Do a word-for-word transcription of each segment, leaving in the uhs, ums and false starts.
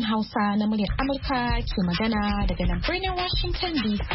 Hausa na muryar Amurka ke magana daga nan birnin Washington D C.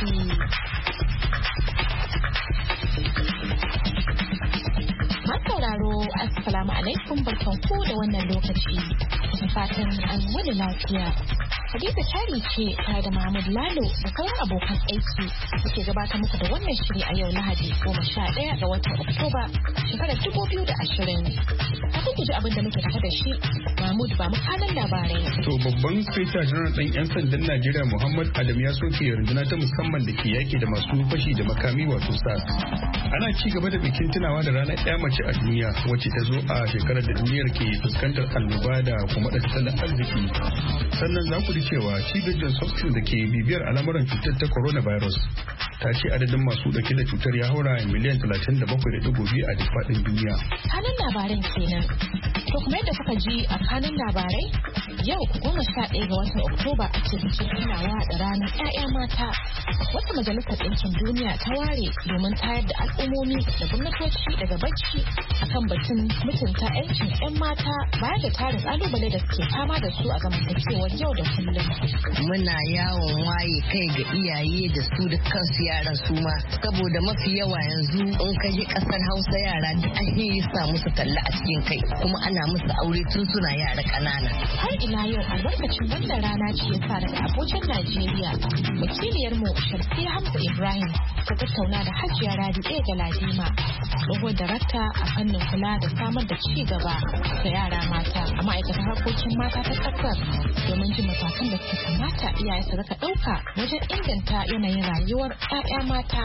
Masauraro, Assalamu alaikum, barkanku da wannan lokaci. Da fatan an wani lafiya. Hadiza Kyari ce tare da Mahmud Lalo da sauran abokan aiki suke gabatar muku da wannan shiri a yau Lahadi goma sha ɗaya ga watan Oktoba shekarar dubu biyu da ashirin. Kafin ku ji abin da muke tafe da shi, Mahmud ba mu kanan labarai. To babban Sufeta Janar ɗan 'yan sandan Najeriya Muhammad Adam ya soke runduna ta musamman da ke yaki da masu fashi da makami wato S A S. Ana ci gaba da bikin tunawa da ranar ɗaya mace a duniya wacce ta zo a shekarar da duniyar ke fuskantar annoba da kuma da tattalin arziki. Sannan za ku ji cewa cibiyar Johns Hopkins da ke bibiyar al'amuran cutar ta coronavirus ta ce adadin masu dauke da cutar ya haura miliyan talatin da bakwai da digo biyu a duk faɗin duniya. Kanin labaran kenan. To kuma yadda kuka ji a kanin labarai, yau goma sha ɗaya ga watan Oktoba ake bikin tunawa da ranar 'ya'ya mata. Wata majalisar ɗinkin duniya ta ware domin tayar da al'ummomi da gwamnatoci daga bacci akan batun mutunta 'yancin 'yan mata baya da tarin ƙalubale da suke fama da su a zamantakewar yau da kullum. Muna yawon waye kai ga iyaye da su da kansu yaran su ma, saboda mafi yawa yanzu in ka je ƙasar Hausa yara da an yi sa musu talla a cikin kai, kuma ana musu aure tun suna yara ƙanana. Har ila yau albarkacin wannan rana ce ya sa daga Abuja, Najeriya, wakiliyarmu Shamsiyya Hamza Ibrahim ta tattauna da Hajiya Rabi'a Galadima, tsohon darakta a fannin kula da samar da ci gaba ga yara mata a ma'aikatar harkokin mata ta ƙasar domin jin matakan da suka kamata iyaye su rika ɗauka wajen inganta yanayin rayuwar 'ya'ya mata.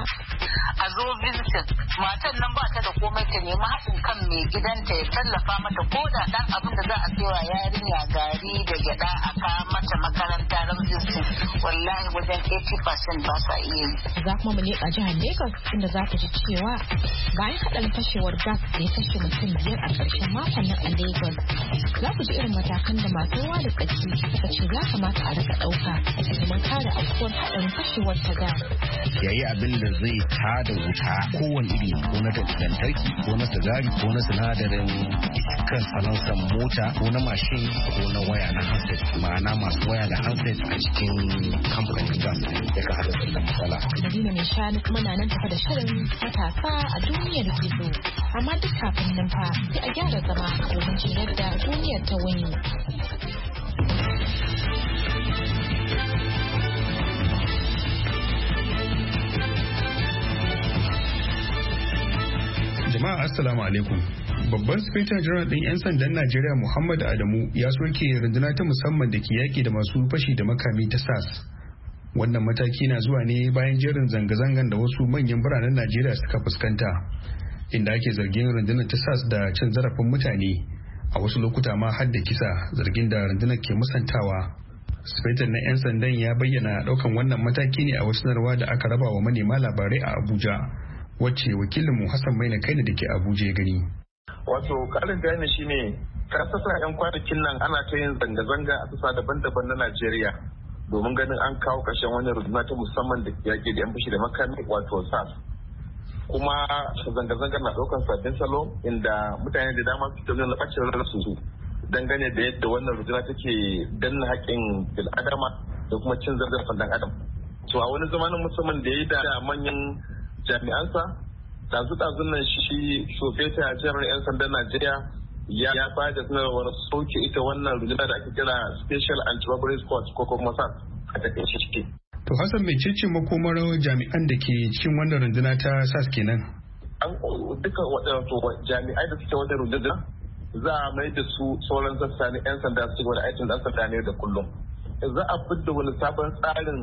A zo visiting matan nan ba ta da komai ta nemi haɗin kan mai gidanta ya tallafa mata ko da ɗan abin da za a sayawa yarinya gari da gyaɗa a kawo mata makaranta ran visiting wallahi wajen eighty percent ba sa iya yi. Za kuma mu leƙa jihar Lagos inda za ta ji cewa bayan haɗarin fashewar gas da ya kashe mutum biyar a ƙarshen makon nan a Lagos, za ku ji irin matakan da masu ruwa da tsaki suka ce za kamata a rika ɗauka domin kare aukuwar haɗarin fashewar ta gas. Yayi abin da zai tada wuta kowane iri ko na lantarki ko na sigari ko na sinadarin kan salansan mota ko na mashin ko na waya na handset, ma'ana masu waya da handset a cikin kamfanin gas ya ka haɗa da matsala. Madina mai shanu kuma na nan tafa da shirin matasa a duniyar gizo, amma duk kafin nan fa sai a gyara zama domin jin yadda duniyar ta wani. Jama'a assalamu alaikum. Babban Sufeta Janar ɗin 'yan sandan Najeriya Muhammad Adamu ya soke runduna ta musamman da ke yaƙi da masu fashi da makami ta S A S. Wannan mataki na zuwa ne bayan jerin zanga-zangan da wasu manyan biranen Najeriya suka fuskanta, inda ake zargin rundunar ta S A S da cin zarafin mutane, a wasu lokuta ma har da kisa, zargin da rundunar ke musantawa. Sufetan na 'yan sandan ya bayyana ɗaukan wannan mataki ne a wasu sanarwa da aka raba wa manema labarai a Abuja, wacce wakilinmu Hassan Maina Kaina da ke Abuja ya gani. Wato karin bayani shine kasasa 'yan kwanakin nan ana ta yin zanga-zanga a sassa daban-daban na Najeriya domin ganin an kawo ƙarshen wani runduna ta musamman da yaƙi da 'yan fashi da makami wato S A S. Kuma zanga-zangar na ɗaukar sabbin salo inda mutane da dama su nuna ɓacin ransu dangane da yadda wannan runduna take danna haƙƙin bil'adama da kuma cin zarafin ɗan adam. To a wani zamanin musamman da ya yi da manyan jami'ansa dazu-dazun nan shi Sufeta Janar 'yan sandan Najeriya ya ya bada sanarwar soke ita wannan runduna da ake kira Special Anti-Robbery Squad ko kuma S A S a takaice shi. To Hassan, mecece makomar jami'an da ke cikin wannan runduna ta S A S kenan? An duka waɗansu jami'ai da suke wannan runduna za a mai da su sauran sassa na 'yan sanda su wani aikin ɗan sanda ne da kullum. Za a fidda wani sabon tsarin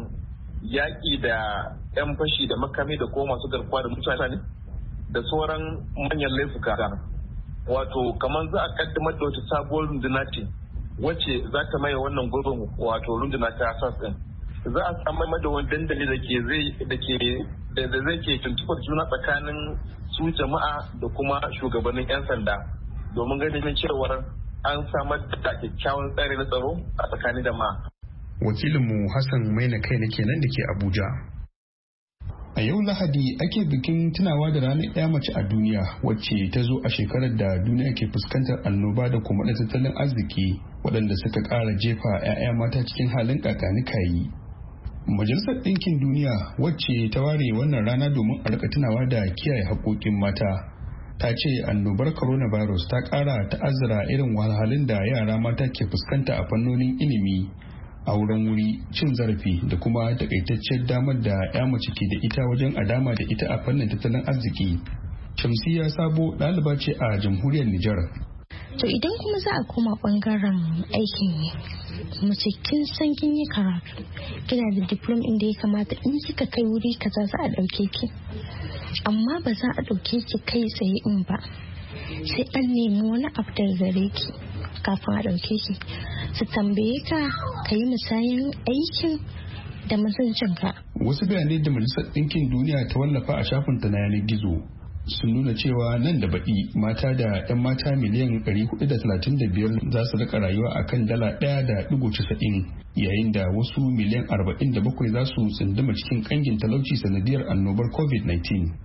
yaƙi da 'yan fashi da makami da kuma masu garkuwa da mutane da sauran manyan laifuka. Wato kamar za a kaddamar da wata sabuwar runduna ce wacce za ta maye wannan gurbin wato runduna ta S A S din. Za a samar da wani dandali da ke zai da ke da zai ke tuntuɓar juna tsakanin su jama'a da kuma shugabannin 'yan sanda domin ganin cewar an samar da kyakkyawan tsari na tsaro a tsakanin jama'a. Wakilinmu Hassan Maina Kaina kenan da ke Abuja. A yau Lahadi ake bikin tunawa da ranar 'ya mace a duniya wacce ta zo a shekarar da duniya ke fuskantar annoba da kuma da tattalin arziki waɗanda suka ƙara jefa 'ya'ya mata cikin halin kakanikayi. Majalisar Ɗinkin Duniya wacce ta ware wannan rana domin a rika tunawa da kiyaye haƙoƙin mata ta ce annobar coronavirus ta ƙara ta'azzara irin wahalhalun da yara mata ke fuskanta a fannonin ilimi, auren wuri, cin zarafi da kuma takaitacciyar damar da ya mace ke da ita wajen adama da ita a fannin tattalin arziki. Shamsiya Sabo ɗaliba ce a jamhuriyar Nijar. To idan kuma za a koma bangaren aikin ne, mace kin san kin yi karatu, kina da diplom inda ya kamata in kika kai wuri kaza za a ɗauke ki, amma ba za a ɗauke ki kai tsaye in ba, sai an nemi wani abu daga gare ki kafin a ɗauke ki. Su tambaye ka ka yi musayin aikin da mutuncinka. Wasu bayanai da Majalisar Ɗinkin Duniya ta wallafa a shafinta na yanar gizo sun nuna cewa nan da baɗi mata da 'yan mata miliyan ɗari hudu da talatin da biyar za su rika rayuwa a kan dala ɗaya da ɗigo casa'in, yayin da wasu miliyan arba'in da bakwai za su tsunduma cikin ƙangin talauci sanadiyar annobar covid nineteen.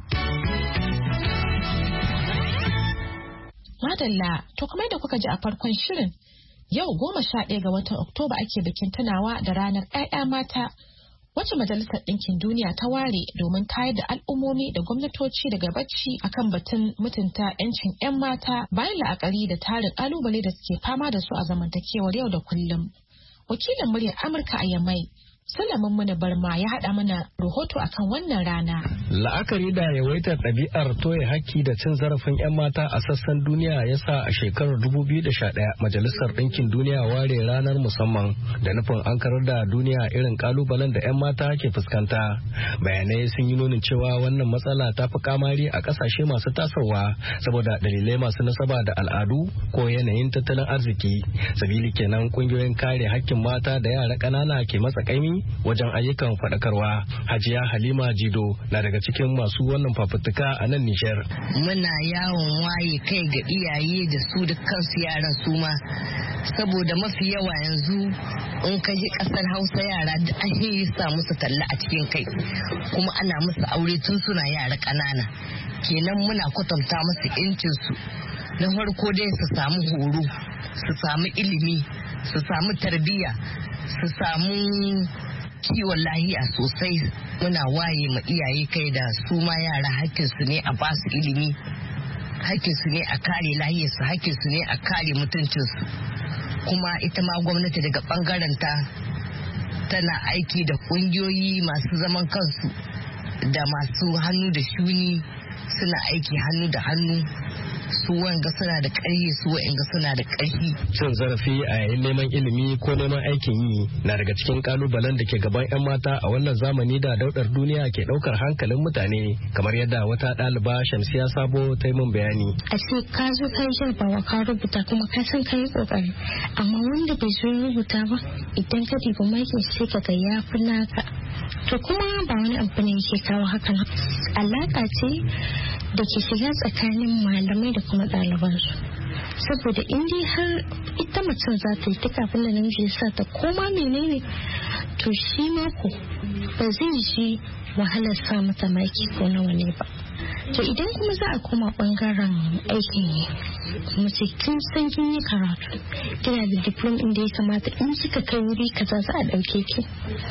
Madalla, to kamar da kuka ji a farkon shirin, yau goma sha ɗaya ga watan Oktoba ake bikin tunawa da ranar 'ya'ya mata wacce Majalisar Ɗinkin Duniya ta ware domin tayar da al'ummomi da gwamnatoci daga bacci akan batun mutunta 'yancin 'yan mata bayan la'akari da tarin ƙalubale da suke fama da su a zamantakewar yau da kullum. Wakilin muryar Amurka a Yamai, Sulaiman Muna Barma ya haɗa mana rahoto akan wannan rana. La'akari da yawaitar ɗabi'ar toye haƙƙi da cin zarafin 'yan mata a sassan duniya ya sa a shekarar dubu biyu da sha ɗaya Majalisar Ɗinkin Duniya ware ranar musamman da nufin an karar da duniya irin ƙalubalen da 'yan mata ke fuskanta. Bayanai sun yi nunin cewa wannan matsala ta fi kamari a ƙasashe masu tasowa saboda dalilai masu nasaba da al'adu ko yanayin tattalin arziki. Sabili kenan ƙungiyoyin kare haƙƙin mata da yara ƙanana ke matsa ƙaimi wajen ayyukan faɗakarwa. Hajiya Halima Jido na daga cikin masu wannan fafutuka a nan Nijar. Muna yawon waye kai ga iyaye da su da kansu yaran su ma, saboda mafi yawa yanzu in ka ji ƙasar Hausa yara da an yi sa musu talla a cikin kai, kuma ana musu aure tun suna yara ƙanana. Kenan muna kwatanta musu incinsu. Na farko dai su samu horo, su samu ilimi, su samu tarbiyya, su samu kiwon lahiya sosai. Muna waye ma iyaye kai da su ma yara hakkinsu ne a basu ilimi, hakkinsu ne a kare lahiyarsu, hakkinsu ne a kare mutuncinsu. Kuma ita ma gwamnati daga bangaren ta tana aiki da kungiyoyi masu zaman kansu da masu hannu da shuni, suna aiki hannu da hannu. Su wanga suna da ƙarfi, su wa'anga suna da ƙarfi. Cin zarafi a yayin neman ilimi ko neman aikin yi na daga cikin kalubalen da ke gaban 'yan mata a wannan zamani da daudar duniya ke ɗaukar hankalin mutane, kamar yadda wata ɗaliba Shamsiya Sabo ta yi min bayani. A ce ka zo ka yi jarabawa ka rubuta kuma ka san ka yi ƙoƙari, amma wanda bai zo rubuta ba idan ka dibi makin sai ka ga ya fi naka. To kuma ba wani abu ne yake kawo hakan. Alaƙa ce da ke shiga tsakanin malamai da kuma ɗalibansu, saboda in dai har ita mutum za ta yi ta kafin da namiji ya sa ta koma menene, to shi mako ba zai ji wahalar sa mata maki ko nawa ne ba. To idan kuma za a koma bangaren aikin yi, mace kin san kin yi karatu, kina da diplom inda ya kamata in kika kai wuri kaza za a ɗauke ki,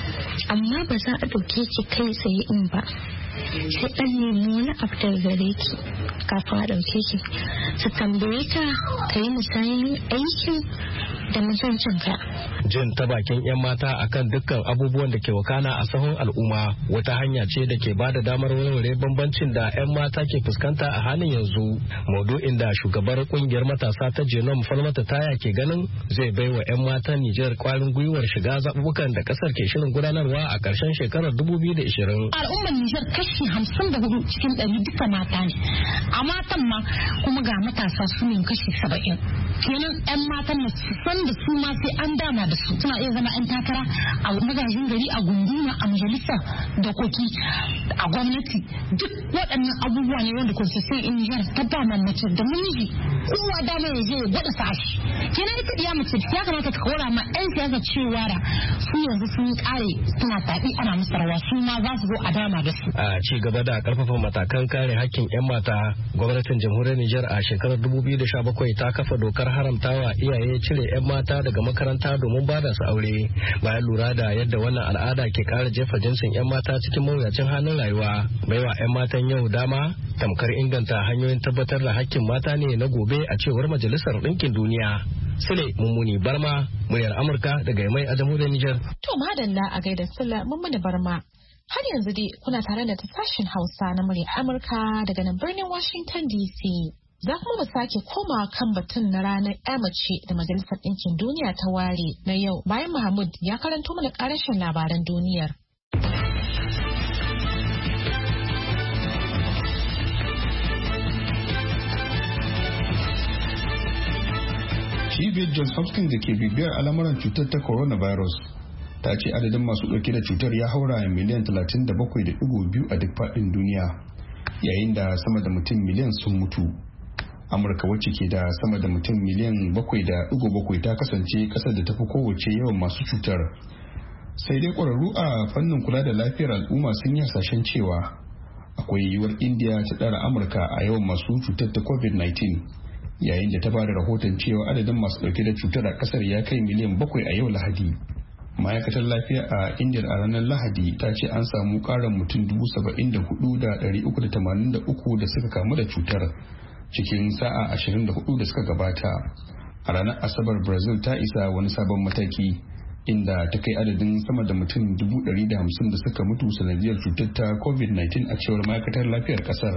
amma ba za a ɗauke ki kai tsaye in ba, sai an nemi wani abu daga gare ki kafin a ɗauke ki. Su tambaye ka ka yi musayin aikin da mutuncinka. Jin ta bakin 'yan mata akan dukkan abubuwan da ke wakana a sahun al'umma wata hanya ce da ke bada damar warware bambancin da 'yan mata ke fuskanta a halin yanzu. Maudu'in da shugabar kungiyar matasa ta Genome Falmata Taya ke ganin zai bai wa 'yan mata Nijar kwarin gwiwar shiga zaɓuɓɓukan da ƙasar ke shirin gudanarwa a ƙarshen shekarar dubu biyu da ishirin. Al'ummar Nijar kashi hamsin da hudu cikin ɗari duka mata ne. A matan ma kuma ga matasa su ne kashi saba'in. Kenan 'yan matan na san da su ma sai an dama da su, suna iya zama 'yan takara a magajin gari, a gunduma, a majalisa da koki, a gwamnati. Duk waɗannan abubuwa ne wanda constitution in Nijar ta dama mace da namiji kowa dama ya je ya gwada sashi. Kenan ita diya mace ya kamata ta kora ma 'yan siyasa cewa da su yanzu sun kare suna taɓi ana musu rawa, su ma za su zo a dama da su. A A ci gaba da karfafa matakan kare hakkin 'yan mata, gwamnatin jamhuriyar Nijar a shekarar dubu biyu da sha bakwai ta kafa dokar haramtawa iyaye cire 'yan mata daga makaranta domin ba da su aure, bayan lura da yadda wannan al'ada ke kara jefa jinsin 'yan mata cikin mawuyacin halin rayuwa. Baiwa 'yan matan yau dama tamkar inganta hanyoyin tabbatar da hakkin mata ne na gobe a cewar Majalisar Ɗinkin Duniya. Sule Mummuni Barma, muryar Amurka daga Yamai a jamhuriyar Nijar. To madalla a gaida Sule Mummuni Barma. Har yanzu dai kuna tare da sashen Hausa na muryar Amurka daga nan birnin Washington D C. Za kuma mu sake koma kan batun na ranar ya mace da Majalisar Ɗinkin Duniya ta ware na yau bayan Mahmud ya karanto mana ƙarashin labaran duniyar. Cibiyar Johns Hopkins da ke bibiyar al'amuran cutar ta coronavirus ta ce adadin masu ɗauke da cutar ya haura miliyan talatin da bakwai da ɗigo biyu a duk faɗin duniya, yayin da sama da mutum miliyan sun mutu. Amurka, wacce ke da sama da mutum miliyan bakwai da ɗigo bakwai, ta kasance ƙasar da tafi kowace yawan masu cutar. Sai dai ƙwararru a fannin kula da lafiyar al'umma sun yi hasashen cewa akwai yiwuwar Indiya ta ɗara Amurka a yawan masu cutar ta covid nineteen, yayin da ta ba da rahoton cewa adadin masu ɗauke da cutar a ƙasar ya kai miliyan bakwai a yau Lahadi. Ma'aikatar lafiya a Indiya a ranar Lahadi ta ce an samu ƙarin mutum dubu saba'in da hudu da ɗari uku da tamanin da uku da suka kamu da cutar cikin sa'a ashirin da hudu da suka gabata. A ranar Asabar, Brazil ta isa wani sabon mataki inda ta kai adadin sama da mutum dubu ɗari da hamsin da suka mutu sanadiyar cutar ta covid nineteen a cewar ma'aikatar lafiyar ƙasar.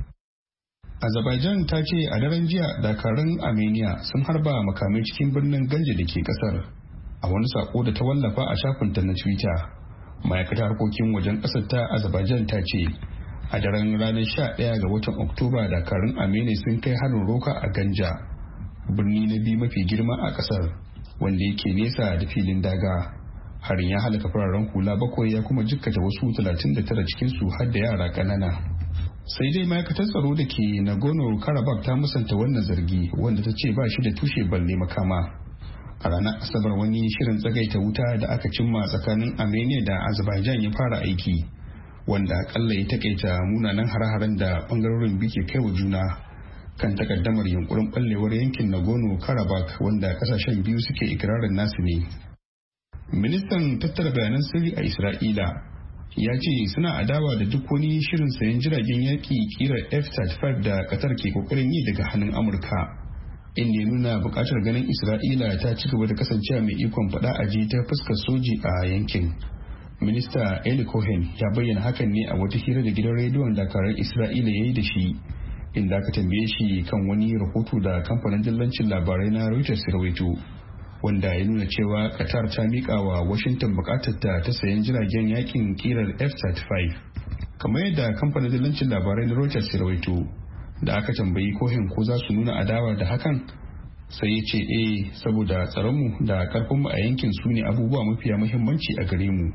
Azerbaijan ta ce a daren jiya dakarun Armenia sun harba makamai cikin birnin Ganje da ke ƙasar. A wani sako da ta wallafa a shafinta na Twitter, ma'aikatar harkokin wajen ƙasar ta Azerbaijan ta ce a daren ranar sha ɗaya ga watan Oktoba dakarun Armenia sun kai harin roka a Ganja, birni na biyu mafi girma a ƙasar, wanda yake nesa da filin daga. Harin ya halaka fararen hula bakwai ya kuma jikkata wasu talatin da tara cikinsu har da yara ƙanana. Sai dai ma'aikatar tsaro da ke Nagorno-Karabakh ta musanta wannan zargi, wanda ta ce ba shi da tushe balle makama. A ranar Asabar, wani shirin tsagaita wuta da aka cimma tsakanin Armenia da Azerbaijan ya fara aiki, wanda akalla ya takaita munanan hare-haren da bangarorin biyu ke kai wa juna kan takaddamar yunkurin ballewar yankin Nagorno-Karabakh wanda kasashen biyu suke ikirarin nasu ne. Ministan tattara bayanan sirri a Isra'ila ya ce suna adawa da duk wani shirin sayan jiragen yaƙi kirar F thirty-five da Qatar ke kokarin yi daga hannun Amurka, inda ya nuna bukatar ganin Isra'ila ta ci gaba da kasancewa mai ikon faɗa a ji ta fuskar soji a yankin. Minista Eli Cohen ya bayyana hakan ne a wata hira da gidan rediyon dakarun Isra'ila ya yi da shi, inda aka tambaye shi kan wani rahoto da kamfanin dillancin labarai na Reuters rawaito, wanda ya nuna cewa Qatar ta miƙa wa Washington bukatar ta ta sayan jiragen yakin kirar F thirty-five. Kamar yadda kamfanin dillancin labarai na Reuters rawaito, da aka tambayi Cohen ko za su nuna adawa da hakan, sai ya ce eh, saboda tsaronmu da karfinmu a yankin su ne abubuwa mafiya muhimmanci a gare mu.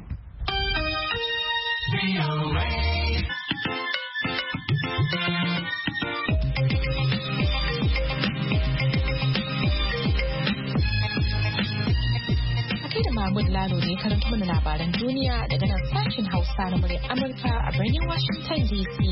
Mahmud Lalo ne karanta mana labaran duniya daga nan sashen Hausa na muryar Amurka a birnin Washington D C.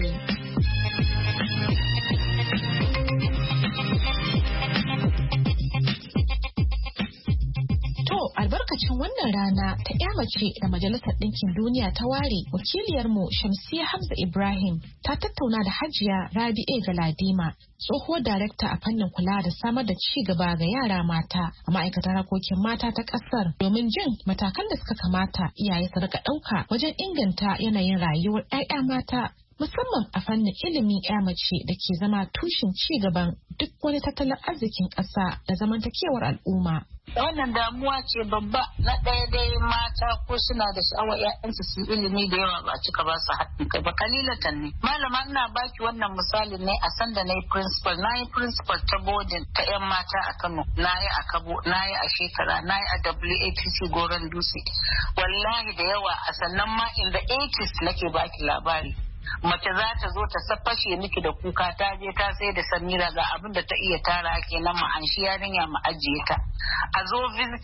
Albarkacin wannan rana ta ya mace da Majalisar Ɗinkin Duniya ta ware, wakiliyarmu Shamsiyya Hamza Ibrahim ta tattauna da Hajiya Rabi'e Galadima, tsohuwar darekta a fannin kula da samar da ci gaba ga yara mata a ma'aikatar harkokin mata ta ƙasar, domin jin matakan da suka kamata iyaye su rika ɗauka wajen inganta yanayin rayuwar 'ya'ya mata, musamman a fannin ilimin ya mace da ke zama tushen ci gaban duk wani tattalin arzikin ƙasa da zamantakewar al'umma. Wannan damuwa ce babba. Na ɗaya dai mata ko suna da sha'awar ƴaƴansu su ilimi da yawa ba cika ba su haɗin kai ba, kalilatan ne. Malama ina baki wannan misali ne a sanda na yi principal, na yi principal ta boarding ta ƴan mata a Kano, na yi a Kabo, na yi a Shekara, na yi a W A T C Goron Dutse. Wallahi da yawa a sannan ma in the eighties nake baki labari. Mace za ta zo ta fashe miki da kuka, ta je ta sai da Samira ga abin da ta iya tara kenan, mu an shi yarinya mu ajiye ta. A zo visiting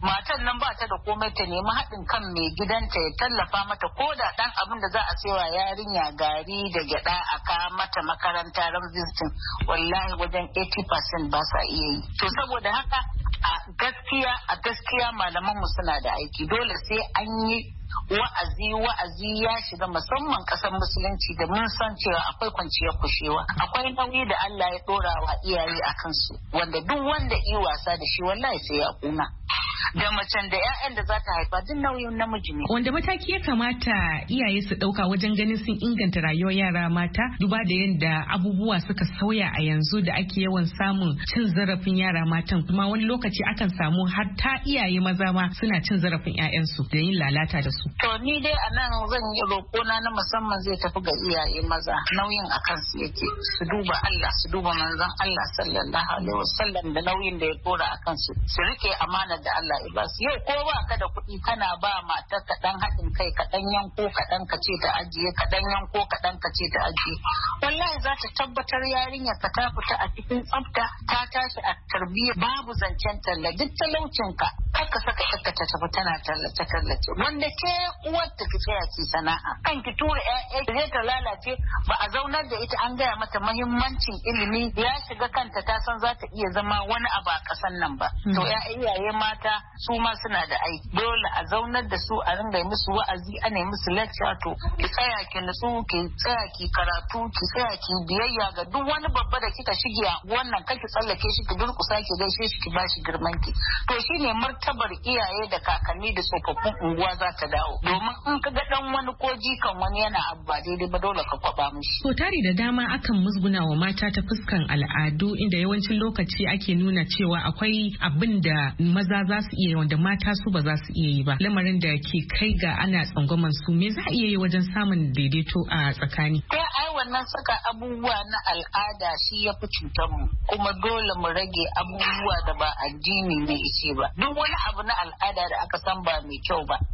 matan nan ba ta da komai ta nemi haɗin kan mai gidanta ya tallafa mata ko da ɗan abin da za a sayawa yarinya gari da gyaɗa a kawo mata makaranta ran visitin wallahi wajen eighty percent ba sa iya yi. To saboda haka a gaskiya a gaskiya malaman mu suna da aiki dole sai an yi wa'azi wa'azi ya shiga musamman kasar musulunci da mun san cewa akwai kwanciyar kushewa akwai nauyi da Allah ya dora wa iyaye a kansu wanda duk wanda yi wasa da shi wallahi sai ya kuna da macen da 'ya'yan da za ta haifa duk nauyin namiji ne. Wanda mataki ya kamata iyaye su ɗauka wajen ganin sun inganta rayuwar yara mata duba da yadda abubuwa suka sauya a yanzu da ake yawan samun cin zarafin yara matan kuma wani lokaci akan samu har ta iyaye maza ma suna cin zarafin 'ya'yansu da yin lalata da su. To ni dai a nan zan yi roƙona na musamman zai tafi ga iyaye maza nauyin a kansu yake su duba Allah su duba manzon Allah sallallahu alaihi wasallam da nauyin da ya dora a kansu su rike amanar da Allah ba su yau ko ba ka da kuɗi kana ba matar ka dan haɗin kai ka dan yanko ka dan ka ce ta ajiye ka dan yanko ka dan ka ce ta ajiye wallahi za ta tabbatar yarinyar ka ta fita a cikin tsafta ta tashi a tarbiyya babu zancen talla duk talaucin ka kar ka saka ka ta tafi tana tallace tallace wanda ke uwar ta ki tsaya ki sana'a kan ki tura ƴaƴa zai ta lalace ba a zaunar da ita an gaya mata muhimmancin ilimi ya shiga kanta ta san za ta iya zama wani abu a ƙasan nan ba to ƴaƴa iyaye mata su ma suna da aiki dole a zaunar da su a ringa musu wa'azi ana yi musu lecture to ki tsaya ki nutsu ki tsaya ki karatu ki tsaya ki biyayya ga duk wani babba da kika shige a wannan kake tsallake shi ki durkusa ki gaishe shi ki bashi girman ki to shine martabar iyaye da kakanni da tsofaffin unguwa za ta dawo domin in ka ga dan wani ko jikan wani yana abu ba daidai ba dole ka kwaba mishi. To tari da dama akan musguna wa mata ta fuskan al'adu inda yawancin lokaci ake nuna cewa akwai abin da maza za su iya wanda mata su ba za su iya yi ba lamarin da ke kai ga ana tsangwaman su me za a iya yi wajen samun daidaito a tsakani. Sai ai wannan saka abubuwa na al'ada shi ya fi cutar mu kuma dole mu rage abubuwa da ba addini ne ice ba duk wani abu na al'ada da aka san ba mai kyau ba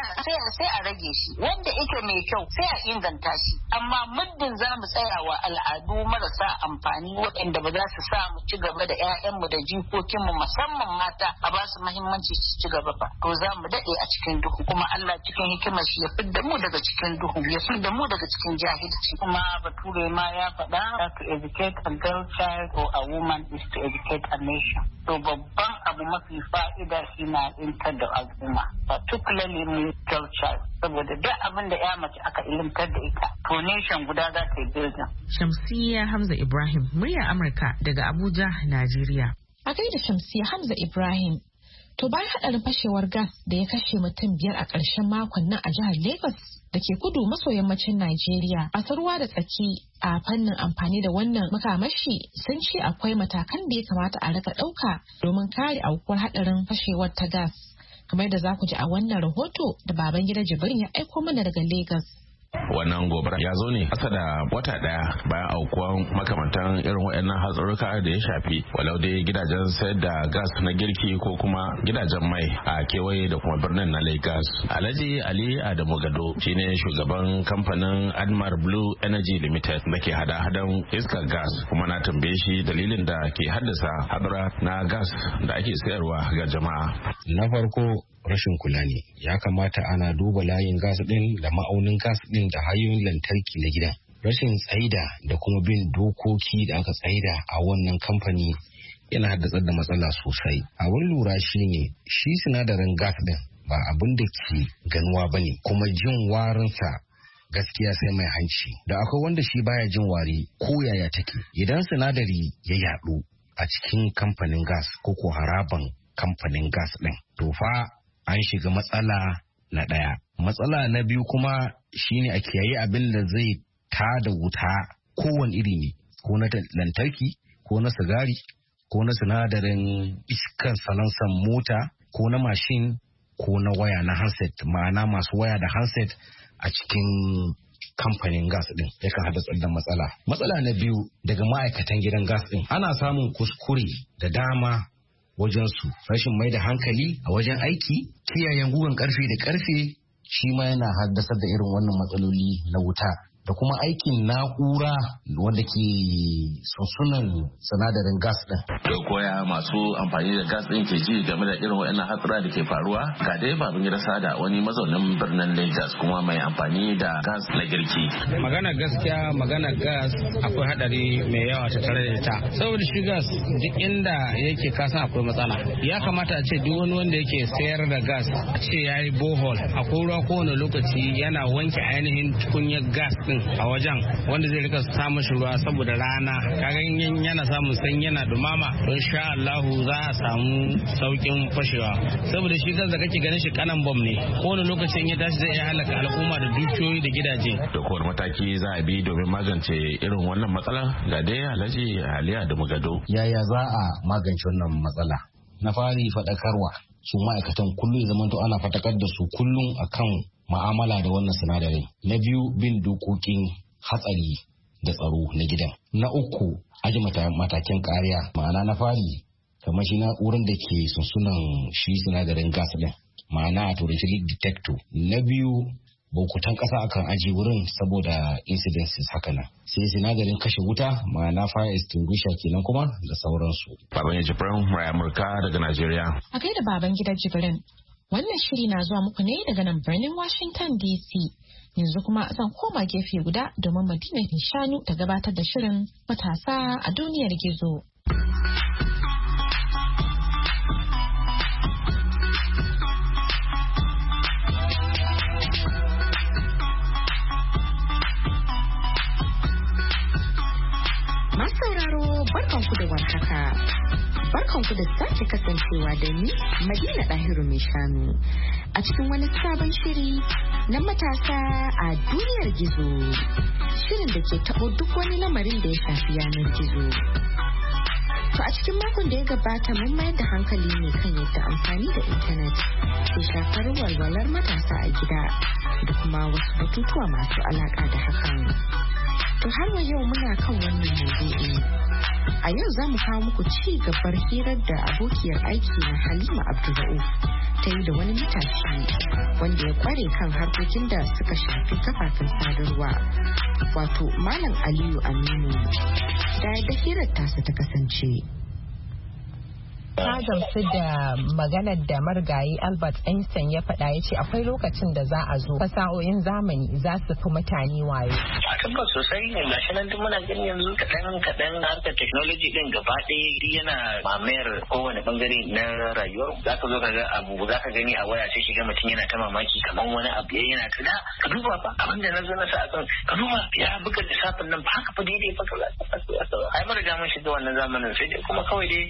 sai a rage shi wanda yake mai kyau sai a inganta shi amma muddin za mu tsaya wa al'adu marasa amfani waɗanda ba za su sa mu ci gaba da 'ya'yanmu da jikokinmu musamman mata a ba su muhimmanci su ci gaba ba to za mu daɗe a cikin duhu kuma Allah cikin hikimar shi ya fidda mu daga cikin duhu ya fidda mu daga cikin jahilci kuma bature ma ya faɗa to educate a girl child or a woman is to educate a nation to babban abu mafi fa'ida shi na intar da al'umma particularly mu girl child saboda duk abin da ya mace aka ilimtar da ita to nation guda za ta yi building. Shamsiyya Hamza Ibrahim muryar Amurka daga Abuja, Najeriya. A gaida Shamsiyya Hamza Ibrahim. To bayan haɗarin fashewar gas da ya kashe mutum biyar a ƙarshen makon nan a jihar Lagos da ke kudu maso yammacin Najeriya, masu ruwa da tsaki a fannin amfani da wannan makamashi sun ce akwai matakan da ya kamata a rika ɗauka domin kare aukuwar haɗarin fashewar ta gas. Kamar da za ku ji a wannan rahoto da Babangida Jibrin ya aiko mana daga Lagos. Wannan gobara ya zo ne kasa da wata daya bayan aukuwan makamantan irin waɗannan hatsarurruka da ya shafi walau dai gidajen sayar da gas na girki ko kuma gidajen mai a kewaye da kuma birnin na Lagos. Alhaji Ali Adamu Gado shine shugaban kamfanin Admar Blue Energy Limited da ke hada-hadan iskar gas kuma na tambaye shi dalilin da ke haddasa hadura na gas da ake sayarwa ga jama'a. Na farko rashin kula ne, ya kamata ana duba layin gas din da ma'aunin gas din da hanyoyin lantarki na gidan. Rashin tsaida da kuma bin dokoki da aka tsaida a wannan kamfani yana haddasa da matsala sosai. Abin lura shine shi sinadarin gas din ba abin da ke ganuwa bane kuma jin warinsa gaskiya sai mai hanci. Da akwai wanda shi baya jin wari ko yaya take. Idan sinadari ya yadu a cikin kamfanin gas ko ko haraban kamfanin gas din to fa an shiga matsala na ɗaya. Matsala na biyu kuma shine a kiyaye abin da zai tada wuta kowane iri ne, ko na lantarki, ko na sigari, ko na sinadarin iskan salansan mota, ko na mashin, ko na waya na handset, ma'ana masu waya da handset a cikin kamfanin gas din yakan haddasa da matsala. Matsala na biyu daga ma'aikatan gidan gas din ana samun kuskure da dama wajen su rashin mai da hankali a wajen aiki, kiyayen gugan karfe da karfe shi ma yana haddasar da irin wannan matsaloli na wuta da kuma aikin na'ura wanda ke sunsunan sinadarin gas din. Da koya masu amfani da gas din ke ji game da irin waɗannan hatsura da ke faruwa ga dai babin gida sada wani mazaunin birnin Lagos kuma mai amfani da gas na girki. Magana gaskiya magana gas akwai hadari mai yawa ta tare da ta. Saboda shi gas duk inda yake kasan akwai matsala. Ya kamata a ce duk wani wanda yake sayar da gas a ce yayi bohol akwai ruwa kowane lokaci yana wanke ainihin tukunyar gas din a wajen wanda zai rika samun shi ruwa saboda rana kaga yana samun sanyi yana dumama don sha Allahu za a samu saukin fashewa saboda shi gas da kake ganin shi kanan bom ne kowane lokacin ya tashi zai iya halaka al'umma da dukiyoyi da gidaje. Da kowane mataki za a bi domin magance irin wannan matsala ga dai Alhaji Aliya da Mugado. Yaya za a magance wannan matsala? Na fari faɗakarwa su ma'aikatan kullum ya zamanto ana faɗakar da su kullum akan ma'amala da wannan sinadarin. Na biyu bin dokokin hatsari da tsaro na gidan. Na uku aji matakin kariya ma'ana na fari kamar shi na'urar da ke sunsunan shi sinadarin gas din ma'ana a turanci leak detector. Na biyu bokutan kasa akan aji wurin saboda incidences haka nan. Sai sinadarin kashe wuta ma'ana fire extinguisher kenan kuma da sauransu. Baban Jibrin Murai Amurka daga Najeriya. A gaida baban gida Jibrin. Wannan shiri na zuwa muku ne daga nan birnin Washington D C. Yanzu kuma zan koma gefe guda domin Madina Shanu ta gabatar da shirin matasa a duniyar gizo. Masauraro barkanku da warhaka. Barkanku da sake kasancewa da ni Madina Dahiru mai shanu a cikin wani sabon shiri na matasa a duniyar gizo. Shirin da ke taɓo duk wani lamarin da ya shafi yanar gizo. To a cikin makon da ya gabata mun mayar da hankali ne kan yadda amfani da intanet ke shafar walwalar matasa a gida da kuma wasu batutuwa masu alaƙa da hakan. To har wa yau muna kan wannan maudu'i. A yau za mu kawo muku ci gabar hirar da abokiyar aiki na Halima Abdulrauf ta yi da wani matashi wanda ya kware kan harkokin da suka shafi kafafen sadarwa, wato Malam Aliyu Aminu. Da yadda hirar tasa ta kasance. Ta gamsu da maganar da marigayi Albert Einstein ya faɗa ya ce akwai lokacin da za a zo fasahohin zamani za su fi mutane wayo. A tabbas sosai ne gashi nan duk muna gani yanzu kaɗan kaɗan harkar technology din gaba ɗaya yana mamayar kowane bangare na rayuwar. Za ka zo ka ga abu za ka gani a waya sai shiga mutum yana ta mamaki kamar wani abu ya yana ta da ka duba fa abin da na zo na sa a kan ka duba ya buga lissafin nan ba haka fa daidai fa ka ai mun riga mun shiga wannan zamanin sai dai kuma kawai dai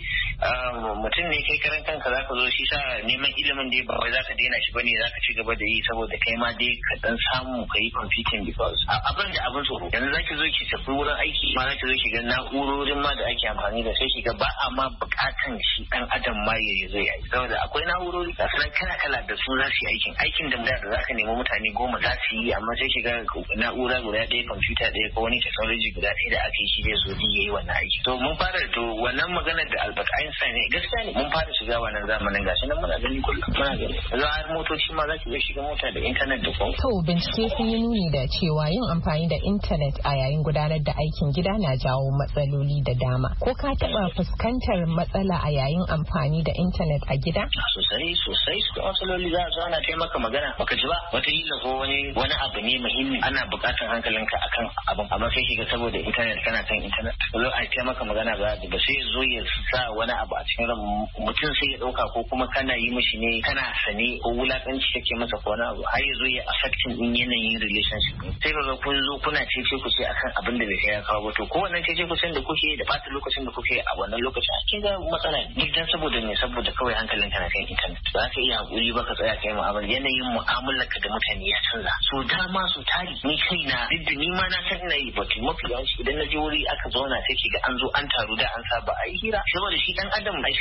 mutum ne kai karan kanka zaka zo shi sa neman ilimin da ba wai zaka daina shi bane zaka ci gaba da yi saboda kai ma dai ka dan samu ka yi competing because abin da abin tsoro yanzu zaki zo ki tafi wurin aiki ma zaki zo ki ga na'urorin ma da ake amfani da sai ki ga ba a ma bukatan shi dan adam ma ya zo ya yi saboda akwai na'urori da sanan kala kala da su za su yi aikin aikin da da zaka nemi mutane goma za su yi amma sai ki ga na'ura guda ɗaya computer ɗaya ko wani technology guda ɗaya da aka yi shi zai zo ya yi wannan aiki to mun fara to wannan maganar da Albert Einstein ne gaskiya ne mun fara shiga wannan zamanin gashi nan muna gani kullum muna gani yanzu har motoci ma za ki iya shiga mota da intanet da kuma. To bincike sun yi nuni da cewa yin amfani da intanet a yayin gudanar da aikin gida na jawo matsaloli da dama. Ko ka taɓa fuskantar matsala a yayin amfani da intanet a gida? Sosai sosai su matsaloli za su ana taimaka magana baka ji ba wata yi ko wani wani abu ne muhimmi ana buƙatar hankalinka akan abin amma sai shiga saboda intanet kana kan intanet zo a taimaka magana ba ba sai zo ya sa wani abu a cikin ran mutum sai ya dauka ko kuma kana yi mishi ne kana sane ko wulakanci kake masa ko wani abu har ya zo ya affecting din yanayin relationship sai ka ga kun zo kuna cece ku ce akan abin da bai kai ya kawo ba to ko wannan cece ku da kuke da fata lokacin da kuke a wannan lokacin kin ga matsala ne duk dan saboda ne saboda kawai hankalin kana kan internet ba ka iya hakuri ba ka tsaya kai mu'amala yanayin mu'amalar ka da mutane ya canza so dama su tari ni kaina duk da ni ma na san ina yi ba mafi yawanci idan na je wuri aka zauna sai ki ga an zo an taru da an saba a yi hira saboda shi dan adam ai sai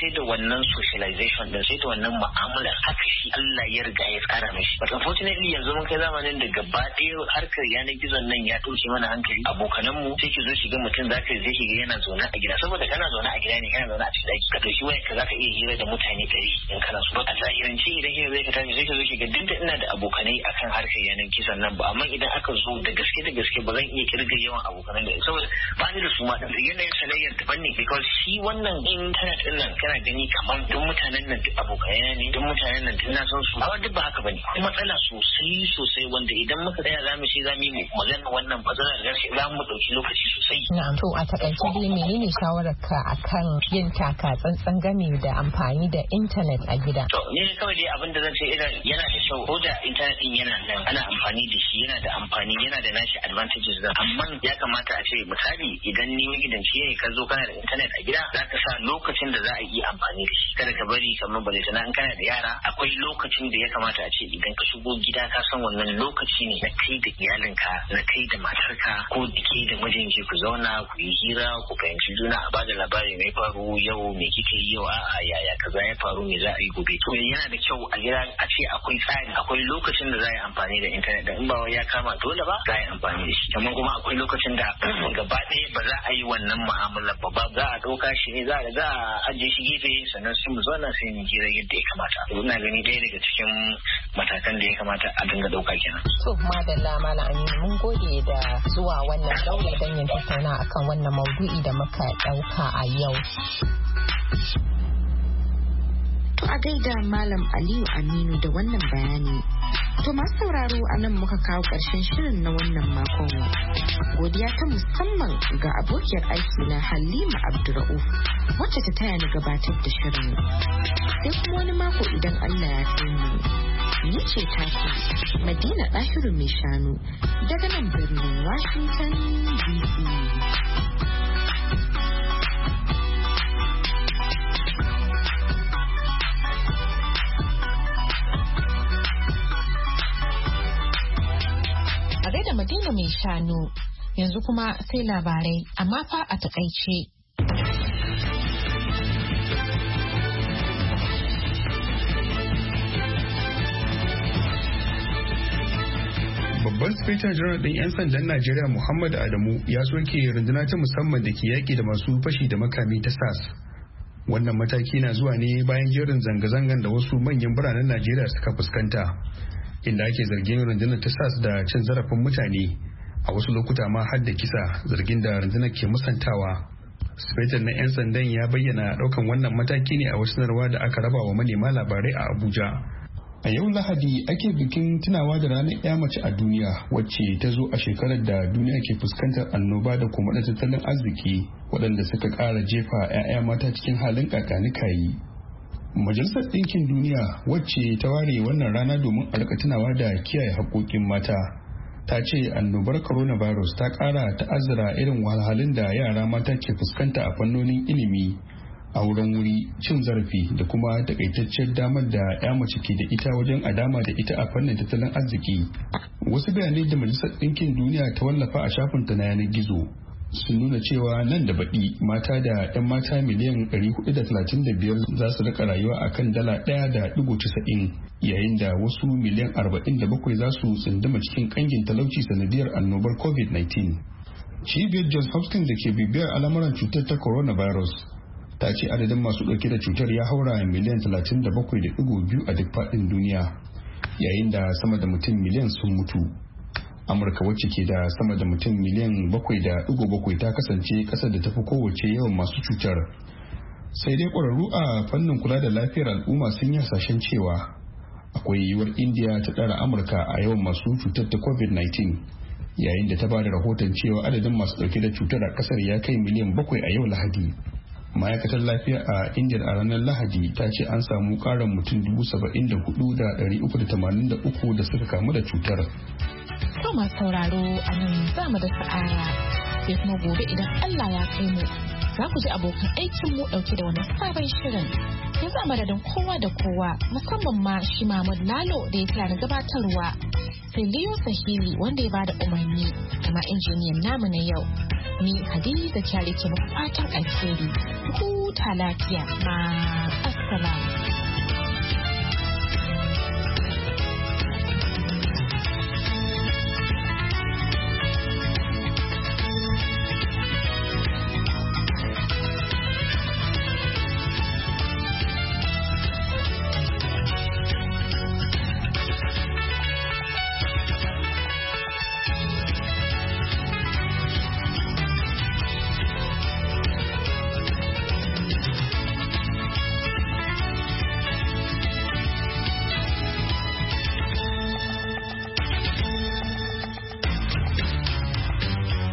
sai da wannan socialization din sai da wannan mu'amala haka shi Allah ya riga ya tsara mishi but unfortunately yanzu mun kai zamanin da gaba ɗaya harkar yanar gizon nan ya ɗauke mana hankali abokanan mu sai ki zo shiga mutum zaka je ki ga yana zaune a gida saboda kana zaune a gida ne kana zaune a cikin daki ka dauki wayar ka zaka iya hira da mutane ɗari in kana so a zahirance idan hira zai ka tashi sai ka zo ki ga duk da ina da abokanai akan harkar yanar gizon nan ba amma idan aka zo da gaske da gaske ba zan iya kirga yawan abokanan da saboda ba ni da su ma yanayin sanayyar daban ne because shi wannan internet din nan kana gani kamar duk mutanen nan duk abokanai ne duk mutanen nan duk na san su amma duk ba haka bane matsala sosai sosai wanda idan muka tsaya za mu ce za mu yi magana wannan matsalar gaske za mu dauki lokaci sosai. Na'am to a takaice dai menene shawarar ka akan yin taka tsantsan game da amfani da internet a gida? To ni kawai dai abin da zan ce idan yana da kyau ko da internet din yana nan ana amfani da shi yana da amfani yana da nashi advantages da amma ya kamata a ce misali idan ni magidanci ne ka zo kana da internet a gida za ka sa lokacin da za a yi amfani da shi kada ka bari kamar bale tana in kana da yara akwai lokacin da ya kamata a ce idan ka shigo gida ka san wannan lokaci ne na kai da iyalinka na kai da matarka ko da ke da mijinki ku zauna ku yi hira ku fahimci juna a bada labari mai faru yau me kika yi yau a'a yaya kaza ya faru me za a yi gobe to yana da kyau a gida a ce akwai tsari akwai lokacin da za a yi amfani da internet da in ba ya kama dole ba za a yi amfani da shi amma kuma akwai lokacin da gaba ɗaya ba za a yi wannan mu'amala ba ba za a ɗauka shi ne za a za a ajiye shi gefe sannan sai mu zauna sai mu jira yadda ya kamata ina gani ɗaya daga cikin matakan da ya kamata a dinga ɗauka kenan. To madalla malam Aminu mun gode da zuwa wannan daure don yin tattauna akan wannan maudu'i da muka ɗauka a yau. To a gaida Malam Aliyu Aminu da wannan bayani. To masu sauraro a nan muka kawo ƙarshen shirin na wannan makon. Godiya ta musamman ga abokiyar aiki na Halima Abdurrauf wacce ta taya ni gabatar da shirin. Sai kuma wani mako idan Allah ya kai mu. Ni ce taku Madina Ɗahiru mai shanu daga nan birnin Washington D C. Da Madina mai shanu yanzu kuma sai labarai amma fa a takaice. Babban Sufeto Janar ɗin 'yan sandan Najeriya Muhammad Adamu ya soke runduna ta musamman da ke yaƙi da masu fashi da makami ta S A S. Wannan mataki na zuwa ne bayan jerin zanga-zangan da wasu manyan biranen Najeriya suka fuskanta. Inda ake zargin rundunar ta S A S da cin zarafin mutane a wasu lokuta ma har da kisa zargin da rundunar ke musantawa. Sufetan na 'yan sandan ya bayyana daukan wannan mataki ne a wasu sanarwa da aka raba wa manema labarai a Abuja. A yau Lahadi ake bikin tunawa da ranar 'ya mace a duniya wacce ta zo a shekarar da duniya ke fuskantar annoba da kuma da tattalin arziki waɗanda suka ƙara jefa 'ya'ya mata cikin halin kakanikayi. Majalisar Ɗinkin Duniya wacce ta ware wannan rana domin a rika tunawa da kiyaye haƙoƙin mata ta ce annobar coronavirus ta ƙara ta'azzara irin wahalhalun da yara mata ke fuskanta a fannonin ilimi, a wurin wuri, cin zarafi da kuma takaitaccen damar da ya mace ke da ita wajen adama da ita a fannin tattalin arziki. Wasu bayanai da Majalisar Ɗinkin Duniya ta wallafa a shafinta na yanar gizo sun nuna cewa nan da baɗi mata da 'yan mata miliyan ɗari hudu da talatin da biyar za su rika rayuwa a kan dala ɗaya da ɗigo casa'in yayin da wasu miliyan arba'in da bakwai za su tsunduma cikin ƙangin talauci sanadiyar annobar covid nineteen. Cibiyar Johns Hopkins da ke bibiyar al'amuran cutar ta coronavirus ta ce adadin masu ɗauke da cutar ya haura miliyan talatin da bakwai da ɗigo biyu a duk faɗin duniya yayin da sama da mutum miliyan sun mutu. Amurka wacce ke da sama da mutum miliyan bakwai da ɗigo bakwai ta kasance ƙasar da tafi kowace yawan masu cutar. Sai dai ƙwararru a fannin kula da lafiyar al'umma sun yi hasashen cewa akwai yiwuwar Indiya ta ɗara Amurka a yawan masu cutar ta covid nineteen yayin da ta ba da rahoton cewa adadin masu ɗauke da cutar a ƙasar ya kai miliyan bakwai a yau Lahadi. Ma'aikatar lafiya a Indiya a ranar Lahadi ta ce an samu ƙarin mutum dubu saba'in da hudu da ɗari uku da tamanin da uku da suka kamu da cutar. To masu sauraro a nan za mu da sa'aya sai kuma gobe idan Allah ya kai mu za ku ji abokan aikin mu dauke da wani sabon shirin. Yanzu a madadin kowa da kowa musamman ma shi Mahmud Lalo da ya kira da gabatarwa sai Leo Sahili wanda ya bada umarni kuma injiniyan namu na yau. Ni Hadiza Kyale ke muku fatan alheri. Huta huta lafiya. Ma assalamu.